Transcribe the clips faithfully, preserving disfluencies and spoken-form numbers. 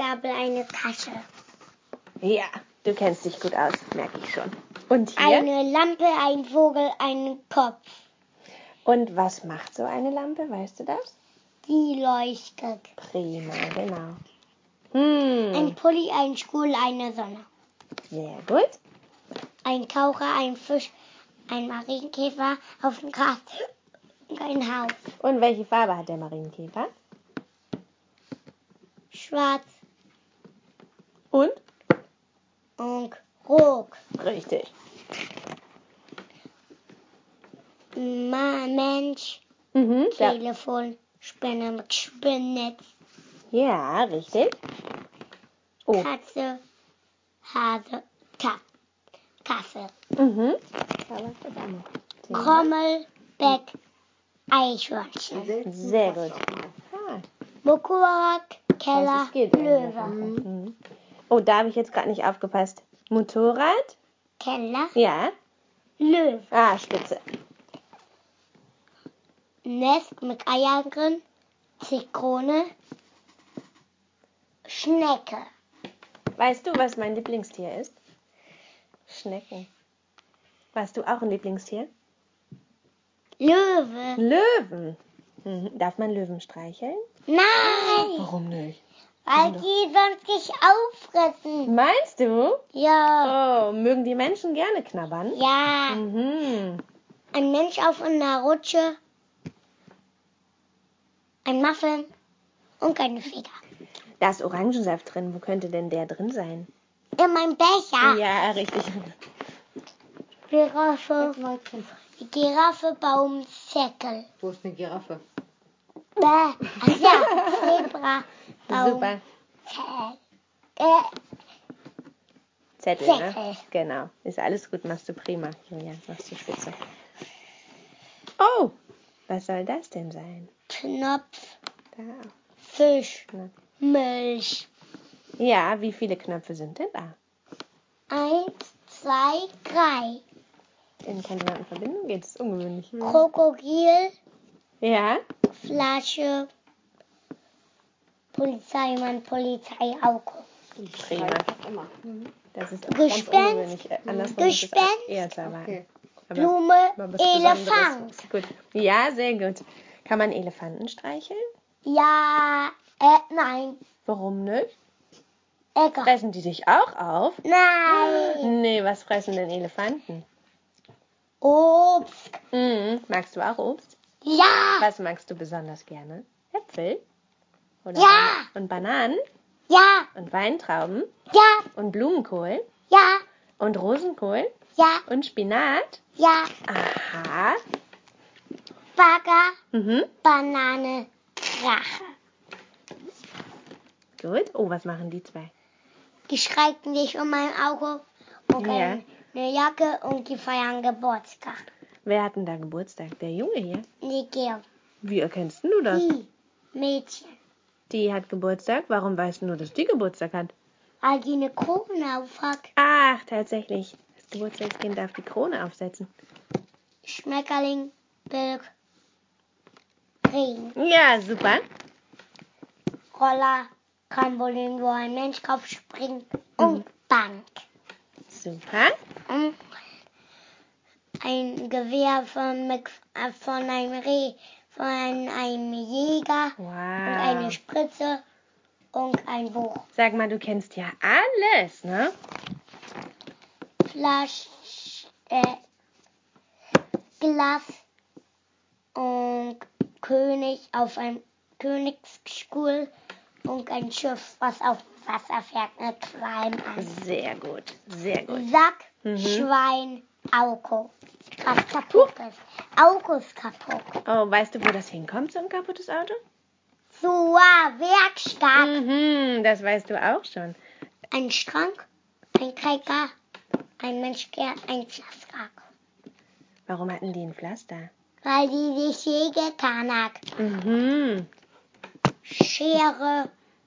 Gabel, eine Tasche. Ja, du kennst dich gut aus, merke ich schon. Und hier? Eine Lampe, ein Vogel, ein Kopf. Und was macht so eine Lampe, weißt du das? Die leuchtet. Prima, genau. Hm. Ein Pulli, ein Stuhl, eine Sonne. Sehr gut. Ein Taucher, ein Fisch, ein Marienkäfer auf dem Gras und ein Haus. Und welche Farbe hat der Marienkäfer? Schwarz Und? und rot. Richtig. Ma Mensch, Mhm, ja. Telefon, Spinne mit Spinnnetz. Ja, richtig. Oh. Katze, Hase, Ka Kaffee. Mhm. Aber was ist das andere? Thema? Trommel, Bett, Eichhörnchen. Sehr gut. Ah, Mokorak, das Keller, ist geht eigentlich. Löwe. Mhm. Oh, da habe ich jetzt gerade nicht aufgepasst. Motorrad? Keller, Ja. Löwe. Ah, spitze. Nest mit Eiern drin, Zitrone, Schnecke. Weißt du, was mein Lieblingstier ist? Schnecken. Warst du auch ein Lieblingstier? Löwe. Löwen. Mhm. Darf man Löwen streicheln? Nein, Warum nicht? weil sind die sonst nicht auffressen. Meinst du? Ja, Oh, mögen die Menschen gerne knabbern? ja. Mhm. Ein Mensch auf einer Rutsche, ein Muffin und eine Feder. Da ist Orangensaft drin. Wo könnte denn der drin sein? In meinem Becher. Ja, richtig. Giraffe, Giraffe, Baum, Zeckel. Wo ist eine Giraffe? Bäh. Ach ja, Zebra, Baum, Super. Zell. Äh, Zettel, Zettel. ne? Genau. Ist alles gut, machst du prima. Julia, machst du spitze. Oh, was soll das denn sein? Knopf, Da. Fisch, Knopf. Milch. Ja, wie viele Knöpfe sind denn da? Eins, zwei, drei. In Konsonantenverbindung geht es ungewöhnlich. Krokodil, Ja? Flasche, Polizeimann, Polizeiauto. Prima. Immer. Das ist auch ganz Gespenst, ungewöhnlich. Äh, Andersrum ist es Gespenst, eher zu erwarten. Okay. Aber Blume, mal was Besonderes. Elefant. Gut. Ja, sehr gut. Kann man Elefanten streicheln? Ja, äh, nein. Warum nicht? Egal. Fressen die dich auch auf? Nein. Nee, was fressen denn Elefanten? Obst. Mhm. Magst du auch Obst? Ja. Was magst du besonders gerne? Äpfel? Oder Ja. Bana- Und Bananen? Ja. Und Weintrauben? Ja. Und Blumenkohl? Ja. Und Rosenkohl? Ja. Und Spinat? Ja. Aha. Bagger, Mhm. Banane, Drache. Gut. Oh, was machen die zwei? Die schreiten dich um mein Auge und Ja. eine, eine Jacke und die feiern Geburtstag. Wer hat denn da Geburtstag? Der Junge hier? Die Georg. Wie erkennst du das? Die Mädchen. Die hat Geburtstag. Warum weißt du nur, dass die Geburtstag hat? Weil die eine Krone auf hat. Ach, tatsächlich. Das Geburtstagskind darf die Krone aufsetzen. Schmetterling, Birk, Regen. Ja, super. Roller, Trampolin, wo ein Mensch drauf springt und Mhm. Bank. Super. Und ein Gewehr von, Mc- äh, von einem Reh, von einem Jäger und eine Wow. Spritze und ein Buch. Sag mal, du kennst ja alles, ne? Flasch, äh, Glas und König auf einem Königsstuhl und ein Schiff, was auf Wasser fährt, eine Qualm. Sehr gut. Sehr gut. Sack, Mhm. Schwein, Auto. Was kaputt ist. Auto ist kaputt. Oh, weißt du, wo das hinkommt, so ein kaputtes Auto? Zur Werkstatt. Mhm, das weißt du auch schon. Ein Schrank, ein Träger, ein Menschgär, ein Pflaster. Warum hatten die ein Pflaster? Weil die sich je getan hat. Mhm. Schere,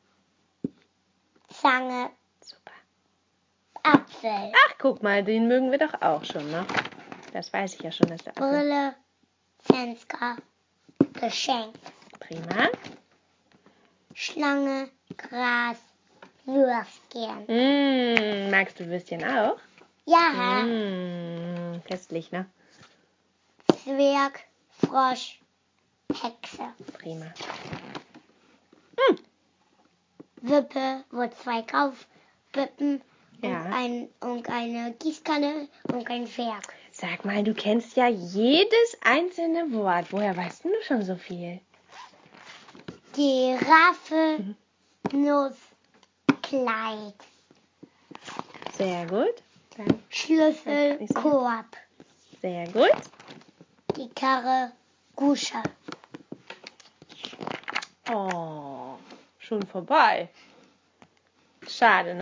Zange, Super. Apfel, Ach, guck mal, den mögen wir doch auch schon, ne? Das weiß ich ja schon, dass der Apfel. Brille, Fenster, Geschenk, Prima. Schlange, Gras, Würstchen. Mm, magst du Würstchen auch? Ja. Mm, köstlich, ne? Zwerg, Frosch, Hexe. Prima. Wippe, wo zwei Kaufwippen Ja. und, ein, und eine Gießkanne und ein Pferd. Sag mal, du kennst ja jedes einzelne Wort. Woher weißt denn du schon so viel? Giraffe, Mhm. Nuss, Kleid, Sehr gut. Dann Schlüssel, ich sagen. Korb, Sehr gut. die Karre, Gusche. Oh, schon vorbei. Schade, ne?